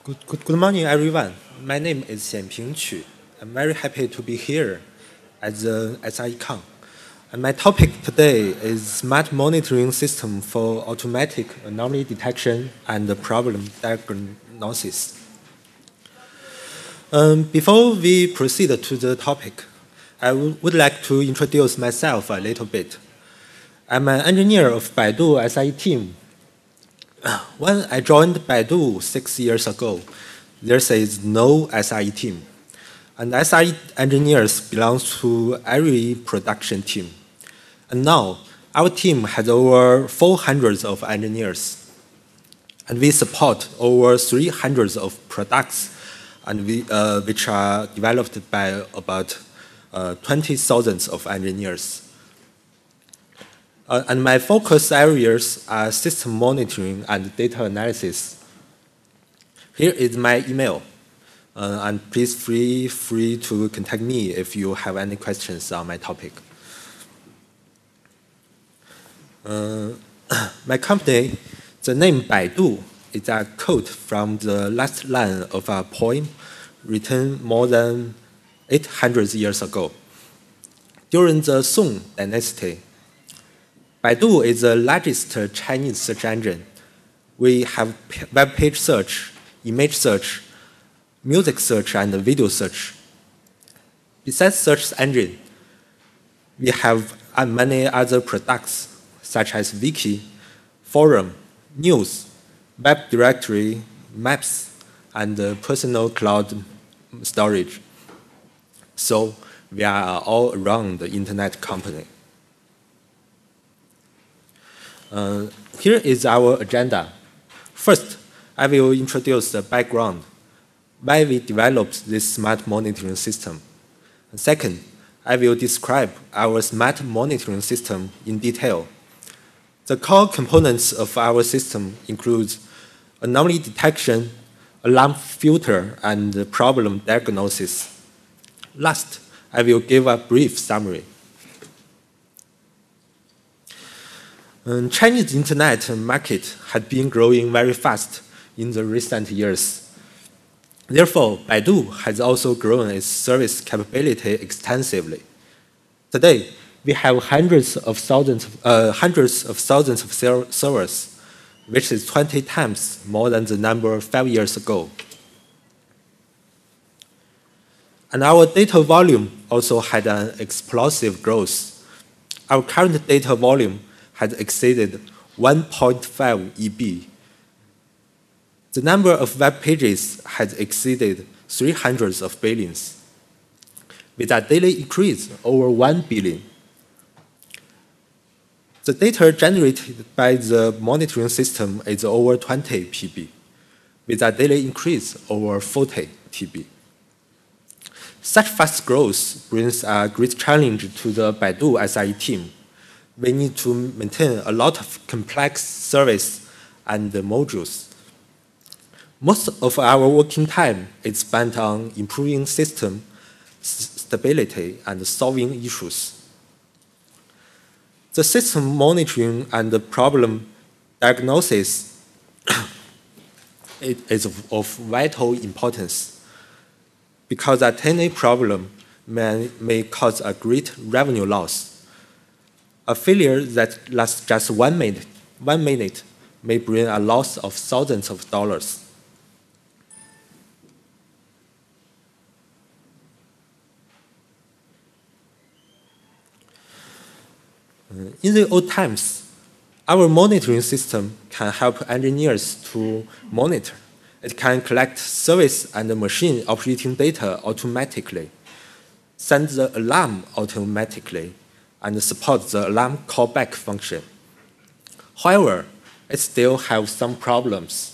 Good morning, everyone. My name is Xianping Qu. I'm very happy to be here at the SICon. And my topic today is smart monitoring system for automatic anomaly detection and problem diagnosis. Before we proceed to the topic, I would like to introduce myself a little bit. I'm an engineer of Baidu SI team. When I joined Baidu 6 years ago, there is no SI team. And SI engineers belong to every production team. And now, our team has over 400 of engineers. And we support over 300 of products, and which are developed by about 20,000 of engineers. And my focus areas are system monitoring and data analysis. Here is my email, and please feel free to contact me if you have any questions on my topic. My company, the name Baidu, is a quote from the last line of a poem written more than 800 years ago. During the Song Dynasty, Baidu is the largest Chinese search engine. We have web page search, image search, music search, and video search. Besides search engine, we have many other products such as wiki, forum, news, web directory, maps, and personal cloud storage. So we are all around the internet company. Here is our agenda. First, I will introduce the background, why we developed this smart monitoring system. Second, I will describe our smart monitoring system in detail. The core components of our system include anomaly detection, alarm filter, and problem diagnosis. Last, I will give a brief summary. Chinese internet market had been growing very fast in the recent years. Therefore, Baidu has also grown its service capability extensively. Today, we have hundreds of thousands of servers, which is 20 times more than the number 5 years ago. And our data volume also had an explosive growth. Our current data volume has exceeded 1.5 EB. The number of web pages has exceeded 300 of billions, with a daily increase over 1 billion. The data generated by the monitoring system is over 20 PB, with a daily increase over 40 TB. Such fast growth brings a great challenge to the Baidu SI team. We need to maintain a lot of complex service and modules. Most of our working time is spent on improving system stability and solving issues. The system monitoring and the problem diagnosis is of vital importance because a tiny problem may cause a great revenue loss. A failure that lasts just 1 minute may bring a loss of thousands of dollars. In the old times, our monitoring system can help engineers to monitor. It can collect service and machine operating data automatically, send the alarm automatically, and support the alarm callback function. However, it still has some problems.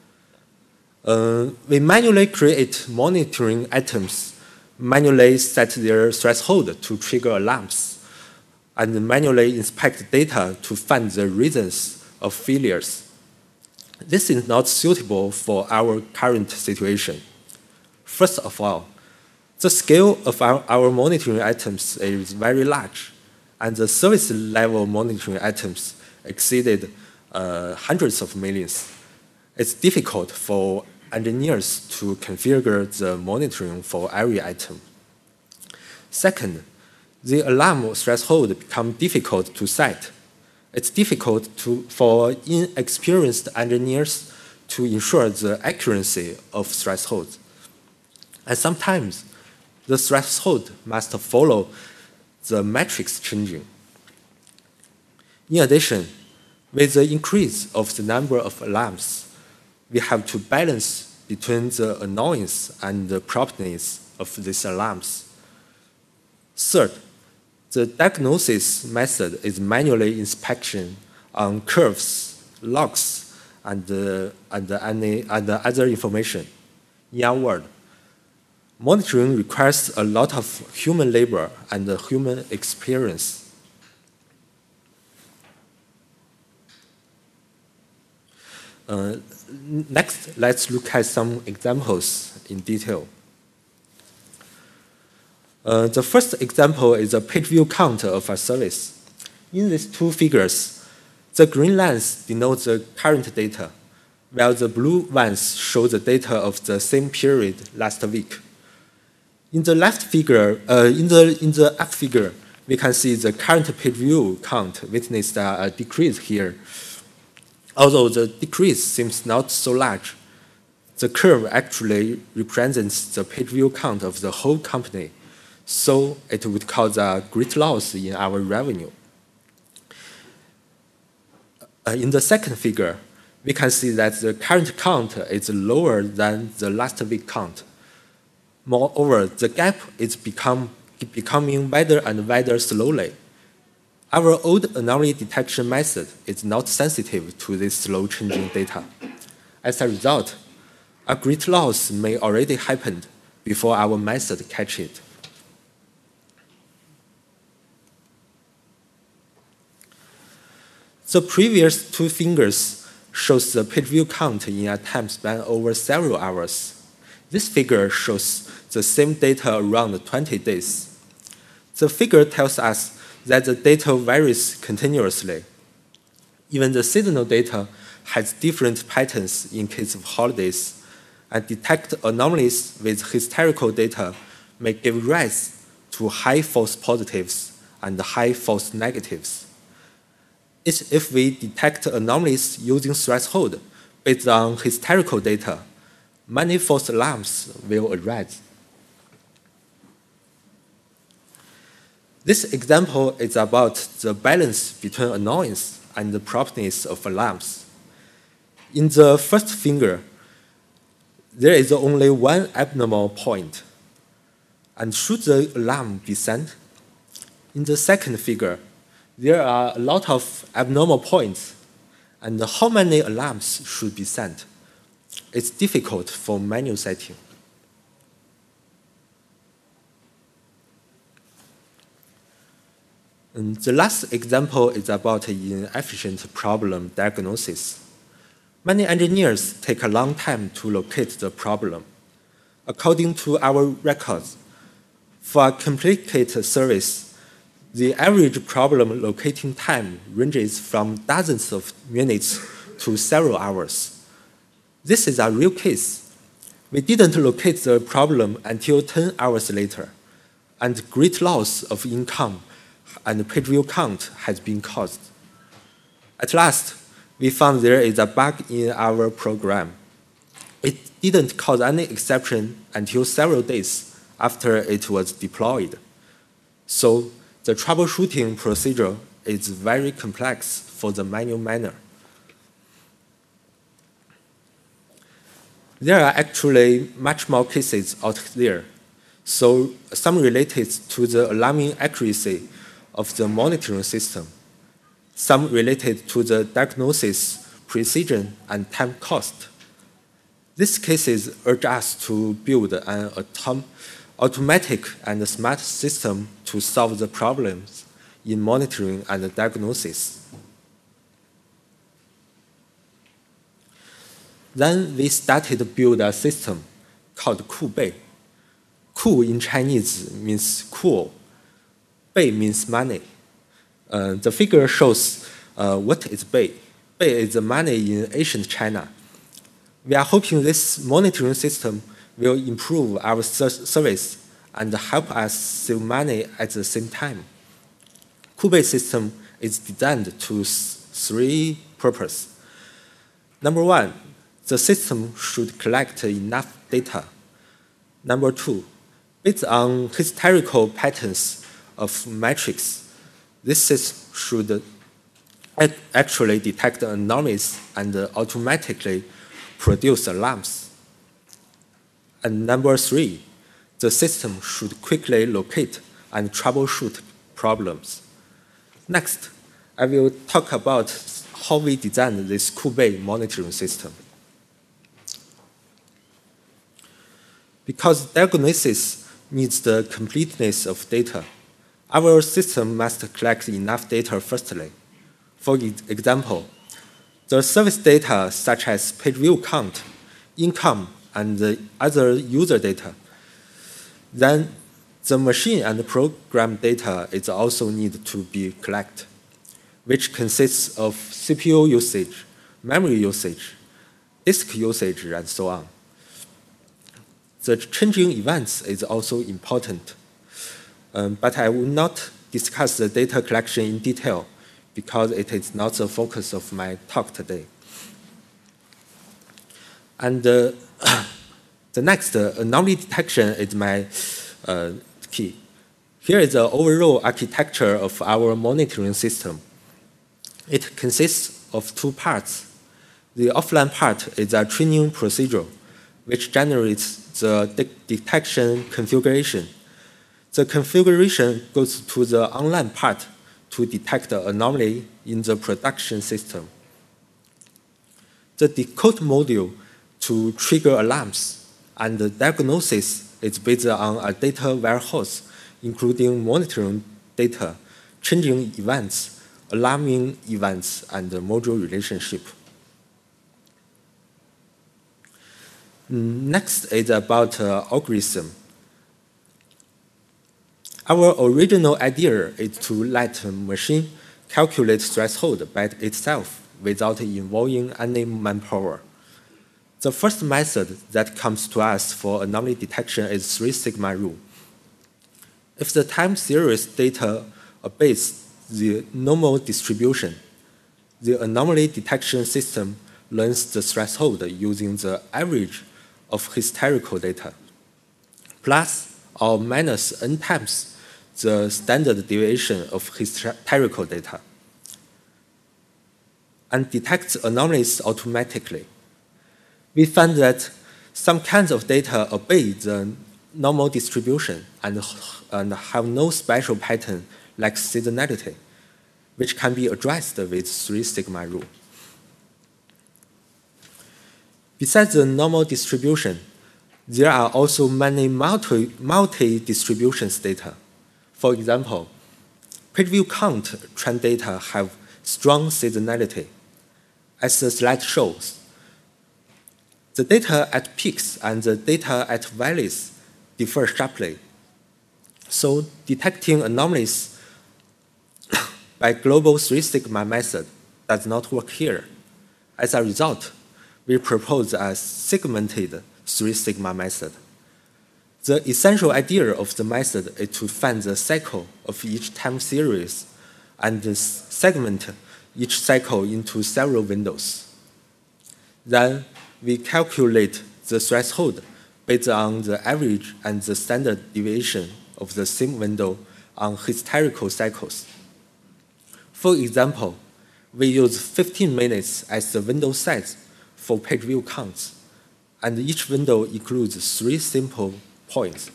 We manually create monitoring items, manually set their threshold to trigger alarms, and manually inspect data to find the reasons of failures. This is not suitable for our current situation. First of all, the scale of our monitoring items is very large, and the service level monitoring items exceeded hundreds of millions. It's difficult for engineers to configure the monitoring for every item. Second, the alarm threshold becomes difficult to set. It's difficult for inexperienced engineers to ensure the accuracy of thresholds. And sometimes, the threshold must follow the matrix changing. In addition, with the increase of the number of alarms, we have to balance between the annoyance and the properties of these alarms. Third, the diagnosis method is manually inspection on curves, logs, and other information. In our world, monitoring requires a lot of human labor and human experience. Next, let's look at some examples in detail. The first example is a page view count of a service. In these two figures, the green lines denote the current data, while the blue ones show the data of the same period last week. In the left figure, in the up figure, we can see the current page view count witnessed a decrease here. Although the decrease seems not so large, the curve actually represents the page view count of the whole company, so it would cause a great loss in our revenue. In the second figure, we can see that the current count is lower than the last week count. Moreover, the gap is becoming wider and wider slowly. Our old anomaly detection method is not sensitive to this slow changing data. As a result, a great loss may already happen before our method catches it. The previous two figures shows the page view count in a time span over several hours. This figure shows the same data around 20 days. The figure tells us that the data varies continuously. Even the seasonal data has different patterns in case of holidays, and detect anomalies with historical data may give rise to high false positives and high false negatives. If we detect anomalies using threshold based on historical data, many false alarms will arise. This example is about the balance between annoyance and the properties of alarms. In the first figure, there is only one abnormal point. And should the alarm be sent? In the second figure, there are a lot of abnormal points, and how many alarms should be sent? It's difficult for manual setting. And the last example is about inefficient problem diagnosis. Many engineers take a long time to locate the problem. According to our records, for a complicated service, the average problem locating time ranges from dozens of minutes to several hours. This is a real case. We didn't locate the problem until 10 hours later, and great loss of income and page view count has been caused. At last, we found there is a bug in our program. It didn't cause any exception until several days after it was deployed. So the troubleshooting procedure is very complex for the manual manner. There are actually much more cases out there, so some related to the alarming accuracy of the monitoring system, some related to the diagnosis, precision, and time cost. These cases urge us to build an automatic and smart system to solve the problems in monitoring and diagnosis. Then we started to build a system called Kubei. Ku in Chinese means cool. Bei means money. The figure shows what is Bei. Bei is the money in ancient China. We are hoping this monitoring system will improve our service and help us save money at the same time. Kubase system is designed to three purposes. Number one, the system should collect enough data. Number two, based on historical patterns of metrics, this system should actually detect anomalies and automatically produce alarms. And number three, the system should quickly locate and troubleshoot problems. Next, I will talk about how we designed this Kubase monitoring system. Because diagnosis needs the completeness of data, our system must collect enough data firstly. For example, the service data such as page view count, income, and other user data. Then the machine and program data is also need to be collected, which consists of CPU usage, memory usage, disk usage, and so on. The changing events is also important, but I will not discuss the data collection in detail because it is not the focus of my talk today. And the next, anomaly detection is my key. Here is the overall architecture of our monitoring system. It consists of two parts. The offline part is a training procedure, which generates the detection configuration. The configuration goes to the online part to detect the anomaly in the production system. The decode module to trigger alarms, and the diagnosis is based on a data warehouse, including monitoring data, changing events, alarming events, and the module relationship. Next is about algorithm. Our original idea is to let a machine calculate threshold by itself without involving any manpower. The first method that comes to us for anomaly detection is Three Sigma rule. If the time series data obeys the normal distribution, the anomaly detection system learns the threshold using the average of historical data, plus or minus n times the standard deviation of historical data, and detects anomalies automatically. We found that some kinds of data obey the normal distribution and have no special pattern like seasonality, which can be addressed with Three Sigma rule. Besides the normal distribution, there are also many multi-distributions data. For example, page view count trend data have strong seasonality. As the slide shows, the data at peaks and the data at valleys differ sharply. So detecting anomalies by global Three Sigma method does not work here. As a result, we propose a segmented Three Sigma method. The essential idea of the method is to find the cycle of each time series and segment each cycle into several windows. Then we calculate the threshold based on the average and the standard deviation of the same window on historical cycles. For example, we use 15 minutes as the window size for page view counts, and each window includes 3 simple points.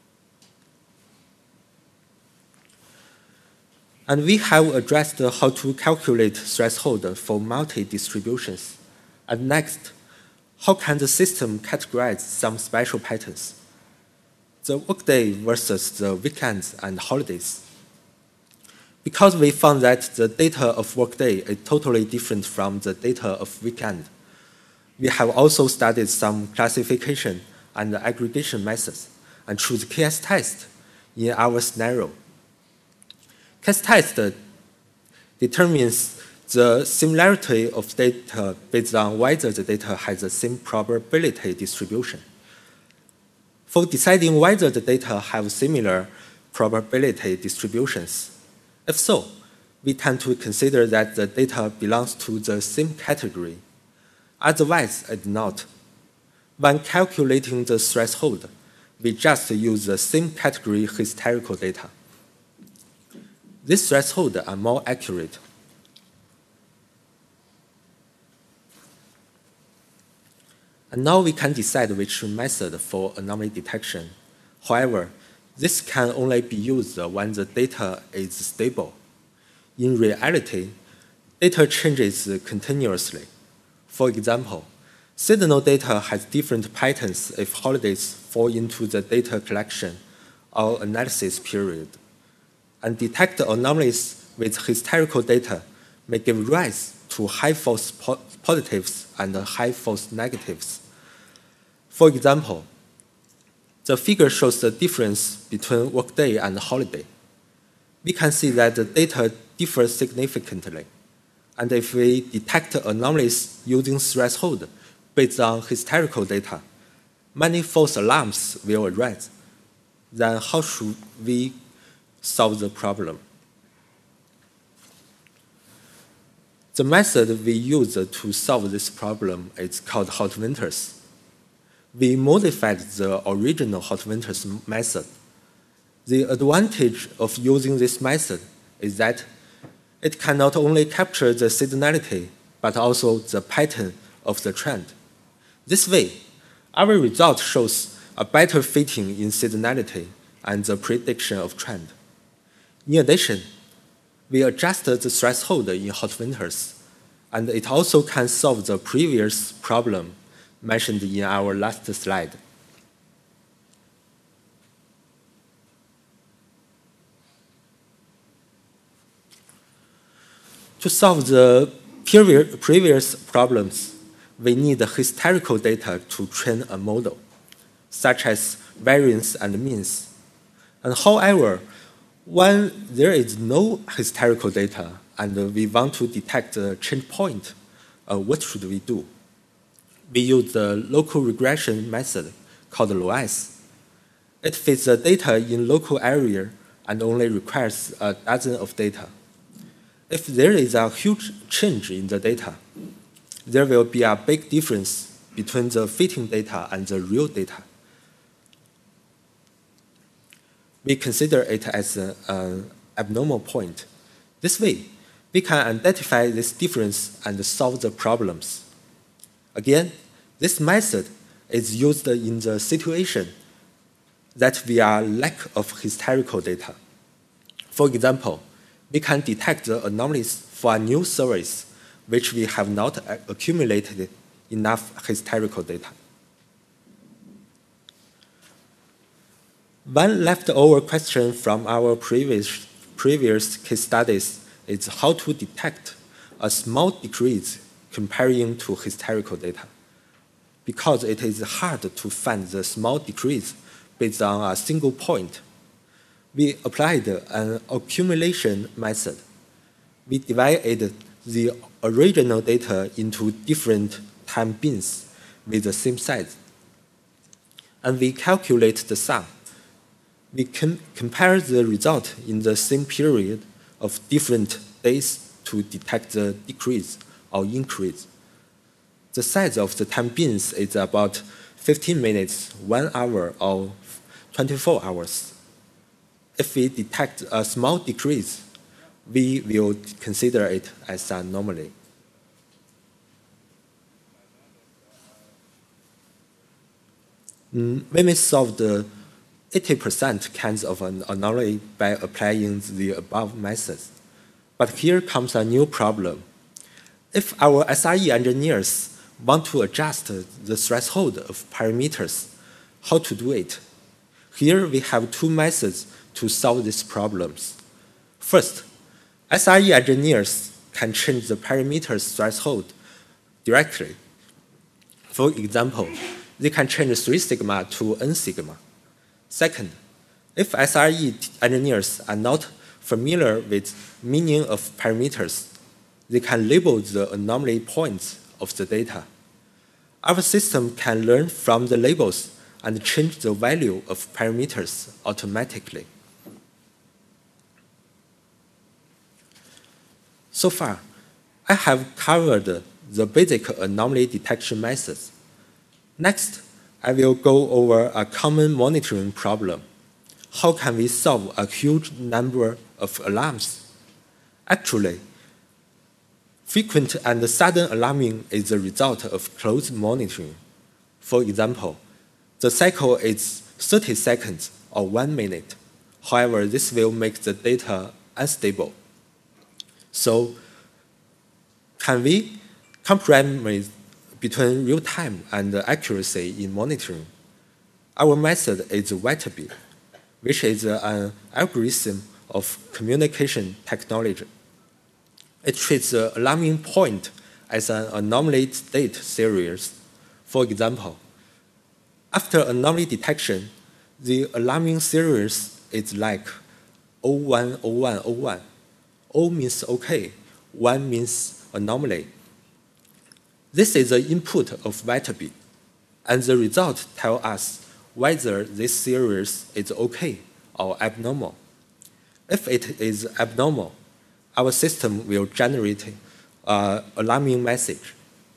And we have addressed how to calculate threshold for multi-distributions. And next, how can the system categorize some special patterns? The workday versus the weekends and holidays. Because we found that the data of workday is totally different from the data of weekend, we have also studied some classification and aggregation methods and choose case test in our scenario. Case test determines the similarity of data based on whether the data has the same probability distribution. For deciding whether the data have similar probability distributions, if so, we tend to consider that the data belongs to the same category. Otherwise, it does not. When calculating the threshold, we just use the same category historical data. These thresholds are more accurate. And now we can decide which method for anomaly detection. However, this can only be used when the data is stable. In reality, data changes continuously. For example, seasonal data has different patterns if holidays fall into the data collection or analysis period. And detect anomalies with historical data may give rise to high false positives and high false negatives. For example, the figure shows the difference between workday and holiday. We can see that the data differs significantly. And if we detect anomalies using threshold based on historical data, many false alarms will arise. Then how should we solve the problem? The method we use to solve this problem is called hot winters. We modified the original hot winters method. The advantage of using this method is that it can not only capture the seasonality, but also the pattern of the trend. This way, our result shows a better fitting in seasonality and the prediction of trend. In addition, we adjusted the threshold in hot winters, and it also can solve the previous problem mentioned in our last slide. To solve the previous problems, we need historical data to train a model, such as variance and means. And however, when there is no historical data and we want to detect the change point, what should we do? We use the local regression method called LOAS. It fits the data in local area and only requires a dozen of data. If there is a huge change in the data, there will be a big difference between the fitting data and the real data. We consider it as an abnormal point. This way, we can identify this difference and solve the problems. Again, this method is used in the situation that we are lack of historical data. For example, we can detect the anomalies for a new service which we have not accumulated enough historical data. One leftover question from our previous case studies is how to detect a small decrease comparing to historical data. Because it is hard to find the small decrease based on a single point, we applied an accumulation method. We divided the original data into different time bins with the same size. And we calculate the sum. We can compare the result in the same period of different days to detect the decrease or increase. The size of the time bins is about 15 minutes, 1 hour, or 24 hours. If we detect a small decrease, we will consider it as an anomaly. We may solve the 80% kinds of an anomaly by applying the above methods. But here comes a new problem. If our SRE engineers want to adjust the threshold of parameters, how to do it? Here we have two methods to solve these problems. First, SRE engineers can change the parameters threshold directly. For example, they can change 3 sigma to n sigma. Second, if SRE engineers are not familiar with meaning of parameters, they can label the anomaly points of the data. Our system can learn from the labels and change the value of parameters automatically. So far, I have covered the basic anomaly detection methods. Next, I will go over a common monitoring problem. How can we solve a huge number of alarms? Actually, frequent and sudden alarming is the result of close monitoring. For example, the cycle is 30 seconds or 1 minute. However, this will make the data unstable. So, can we compromise between real time and accuracy in monitoring? Our method is Whitebee, which is an algorithm of communication technology. It treats the alarming point as an anomaly state series. For example, after anomaly detection, the alarming series is like 010101. O means OK, 1 means anomaly. This is the input of Whitebee, and the result tells us whether this series is OK or abnormal. If it is abnormal, our system will generate an alarming message.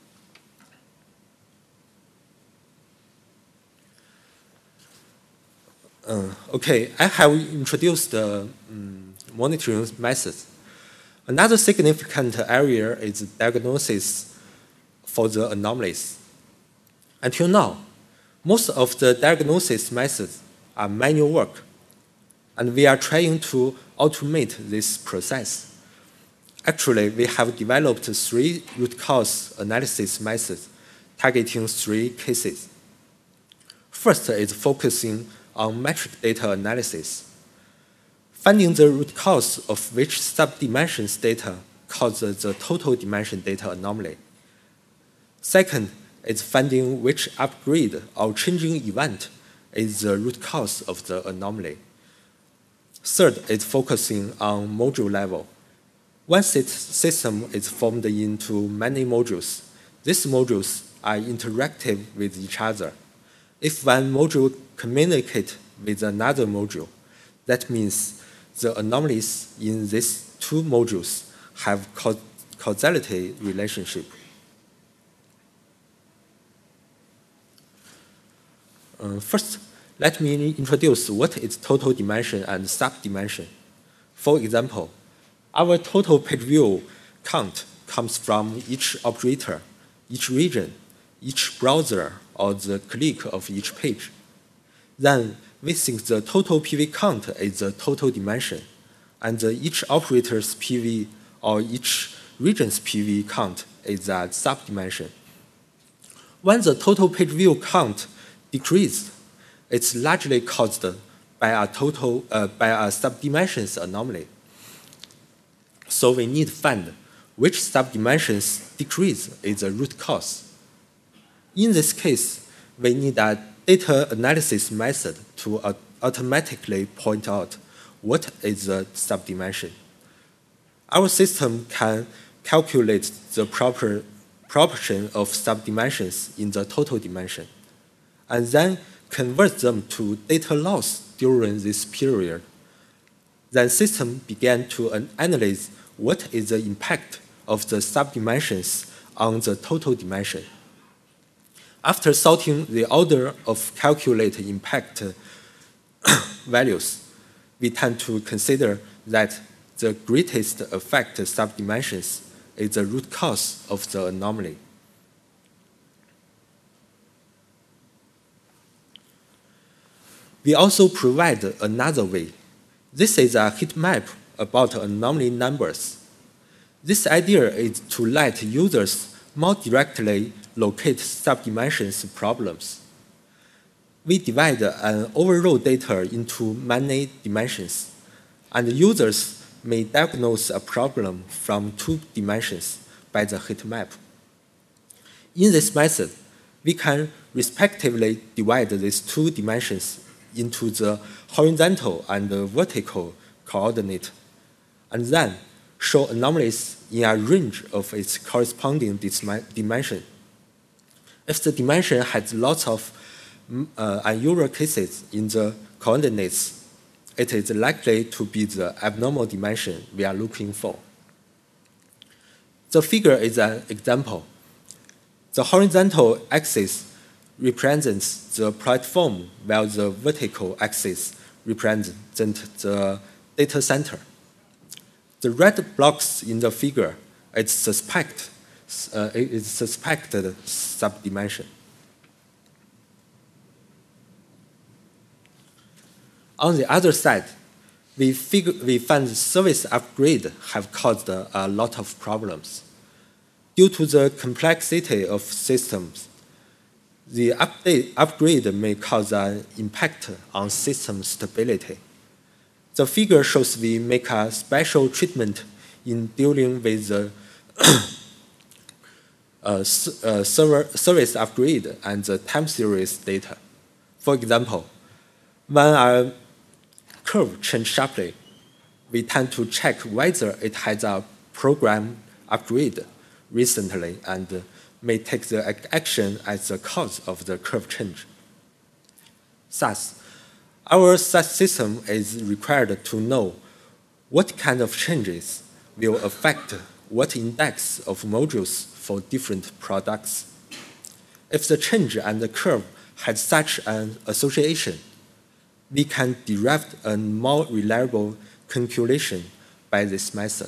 Okay, I have introduced the monitoring methods. Another significant area is diagnosis for the anomalies. Until now, most of the diagnosis methods are manual work, and we are trying to automate this process. Actually, we have developed 3 root cause analysis methods targeting 3 cases. First is focusing on metric data analysis. Finding the root cause of which subdimensions data causes the total dimension data anomaly. Second is finding which upgrade or changing event is the root cause of the anomaly. Third is focusing on module level. Once system is formed into many modules, these modules are interactive with each other. If one module communicates with another module, that means the anomalies in these 2 modules have causality relationship. First, let me introduce what is total dimension and subdimension. For example, our total page view count comes from each operator, each region, each browser, or the click of each page. Then we think the total PV count is the total dimension, and each operator's PV or each region's PV count is a subdimension. When the total page view count decreases, it's largely caused by a subdimensions anomaly. So we need to find which subdimensions decrease is the root cause. In this case, we need a data analysis method to automatically point out what is the subdimension. Our system can calculate the proper proportion of subdimensions in the total dimension, and then convert them to data loss during this period. Then system began to analyze what is the impact of the subdimensions on the total dimension. After sorting the order of calculated impact values, we tend to consider that the greatest effect subdimensions is the root cause of the anomaly. We also provide another way. This is a heat map about anomaly numbers. This idea is to let users more directly locate subdimensions problems. We divide an overall data into many dimensions, and users may diagnose a problem from 2 dimensions by the heat map. In this method, we can respectively divide these 2 dimensions into the horizontal and the vertical coordinate, and then show anomalies in a range of its corresponding dimension. If the dimension has lots of unusual cases in the coordinates, it is likely to be the abnormal dimension we are looking for. The figure is an example. The horizontal axis represents the platform, while the vertical axis represents the data center. The red blocks in the figure is suspected subdimension. On the other side, we find service upgrade have caused a lot of problems. Due to the complexity of systems, the upgrade may cause an impact on system stability. The figure shows we make a special treatment in dealing with the service upgrade and the time series data. For example, when a curve changes sharply, we tend to check whether it has a program upgrade recently and may take the action as the cause of the curve change. Thus, our SAS system is required to know what kind of changes will affect what index of modules for different products. If the change and the curve has such an association, we can derive a more reliable calculation by this method.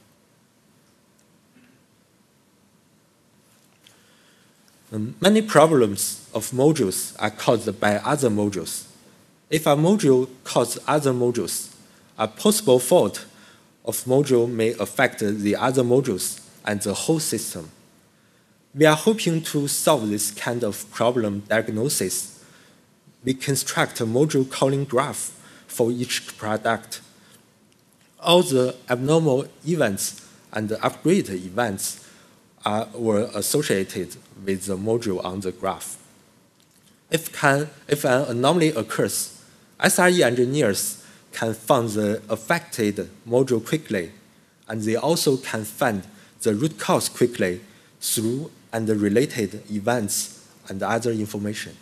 Many problems of modules are caused by other modules. If a module causes other modules, a possible fault of module may affect the other modules and the whole system. We are hoping to solve this kind of problem diagnosis. We construct a module calling graph for each product. All the abnormal events and the upgrade events were associated with the module on the graph. If an anomaly occurs, SRE engineers can find the affected module quickly, and they also can find the root cause quickly through and the related events and other information.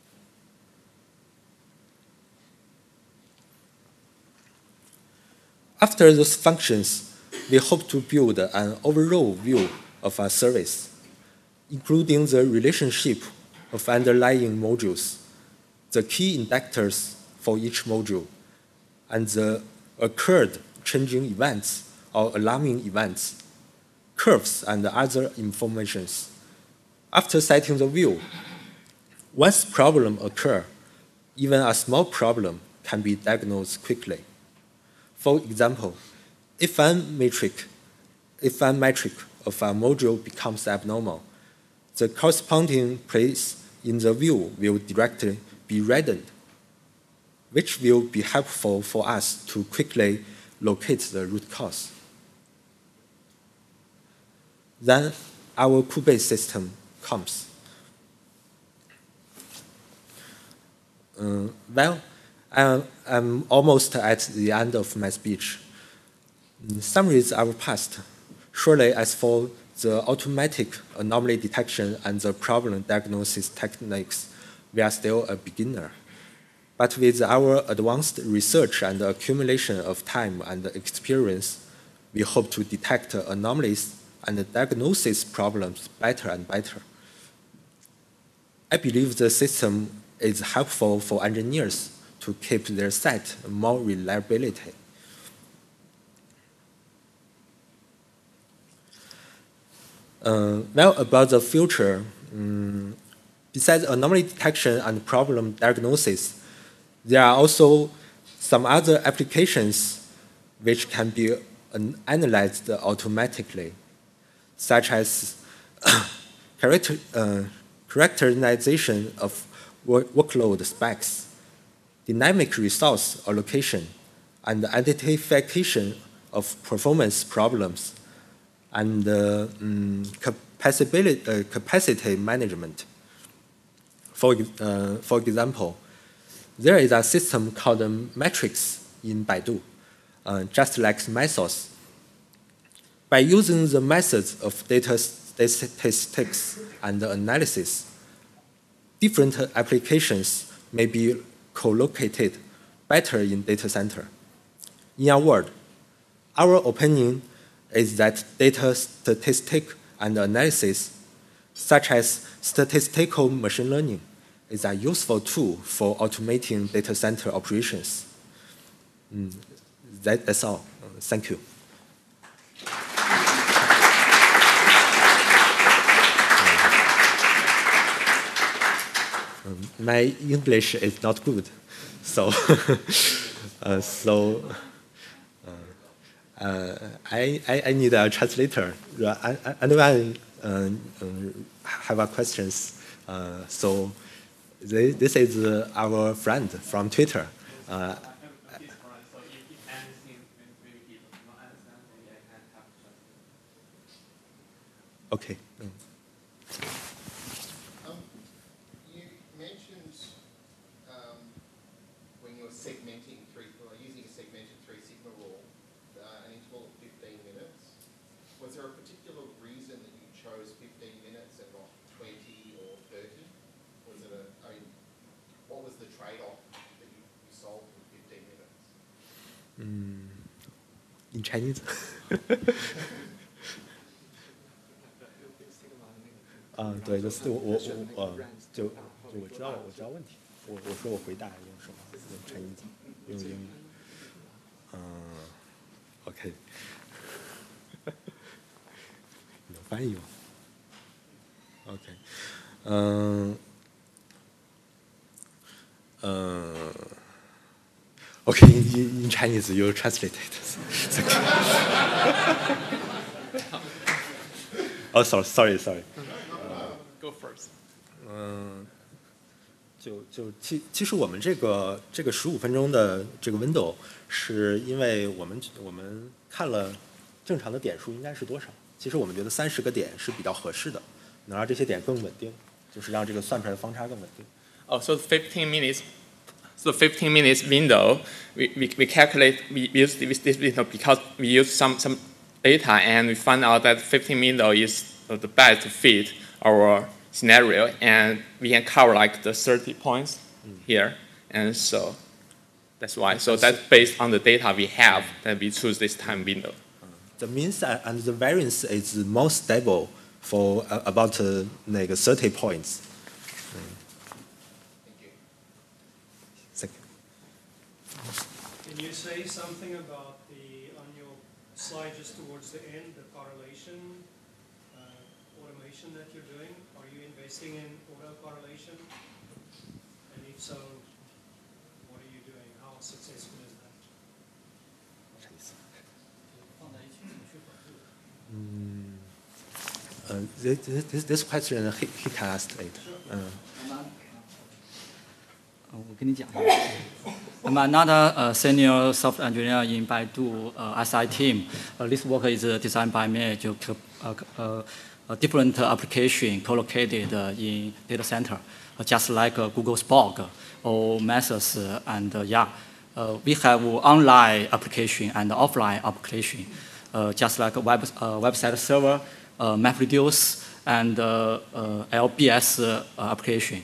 After those functions, we hope to build an overall view of a service, including the relationship of underlying modules, the key indicators for each module, and the occurred changing events or alarming events, curves, and other informations. After setting the view, once problem occurs, even a small problem can be diagnosed quickly. For example, if a metric of a module becomes abnormal, the corresponding place in the view will directly be reddened, which will be helpful for us to quickly locate the root cause. Then our pool-based system comes. Well, I'm almost at the end of my speech. Summarize our past. Surely, as for the automatic anomaly detection and the problem diagnosis techniques, we are still a beginner. But with our advanced research and accumulation of time and experience, we hope to detect anomalies and diagnose problems better and better. I believe the system is helpful for engineers to keep their site more reliability. Well, about the future, besides anomaly detection and problem diagnosis, there are also some other applications which can be analyzed automatically, such as characterization of workload specs, dynamic resource allocation, and identification of performance problems, and capacity management. For example, there is a system called Matrix in Baidu, just like Mesos. By using the methods of data statistics and analysis, different applications may be co-located better in data center. In a word, our opinion is that data statistics and analysis, such as statistical machine learning, is a useful tool for automating data center operations. That's all. Thank you. My English is not good, so I need a translator. Anyone have questions? So this is our friend from Twitter. Okay. You mentioned when you were segmenting using a segmented 3 sigma rule, an interval of 15 minutes. Was there a particular reason that you chose 15 minutes and not 20 or 30? Was it what was the trade-off that you solved with 15 minutes? In Chinese. 对，就是我知道问题，我说我回答用什么？用陈英用英语。OK， 有翻译吗 ？OK， in Chinese you translate it. Oh, sorry. Go first. 其实我们这个15分钟的这个 window 是因为我们看了正常的点数应该是多少，其实我们觉得30个点是比较合适的，能让这些点更稳定，就是让这个算出来的方差更稳定。 Oh, so 15 minutes. So 15 minutes window, we calculate, we use this window because we use some data and we find out that 15 window is the best to fit our scenario, and we can cover like the 30 points here, and so that's why. So that's based on the data we have that we choose this time window. The means and the variance is more stable for about 30 points. Thank you. Can you say something about on your slide just towards the end, the correlation automation that you're doing? Are you investing in auto correlation? And if so, what are you doing? How successful is that? This question he can ask later. I'm another senior software engineer in Baidu SI team. This work is designed by me to different application co-located in data center, just like Google Spark or Mesos, and we have online application and offline application, just like website server, MapReduce, and LBS application.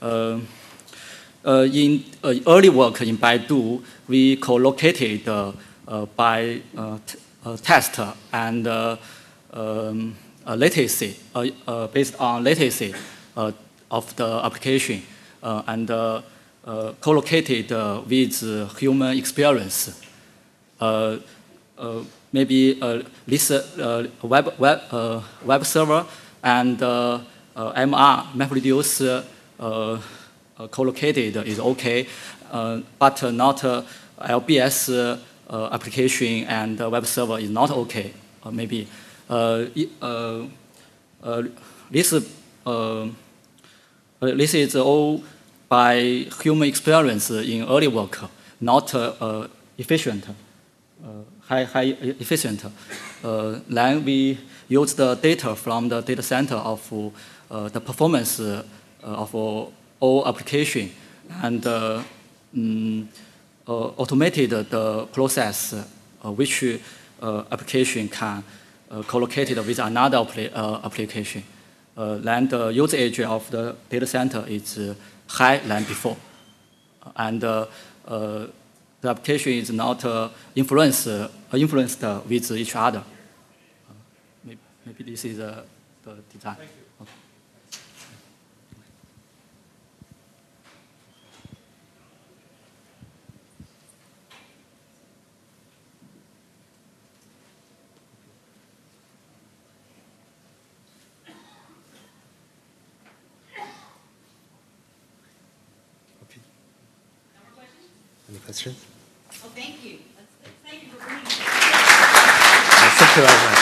In early work in Baidu, we co-located by test and latency, based on latency of the application, and co-located with human experience. Maybe this web server and MapReduce co-located is okay, but not LBS application and web server is not okay. Maybe this is all by human experience in early work, not efficient, high efficient. Then we use the data from the data center of the performance of all application and automated the process which application can co-located with another application. Then the usage of the data center is high than before. And the application is not influenced with each other. Maybe this is the design. Thank you. Okay. Any questions? Well, thank you. Thank you for bringing Thank you very much.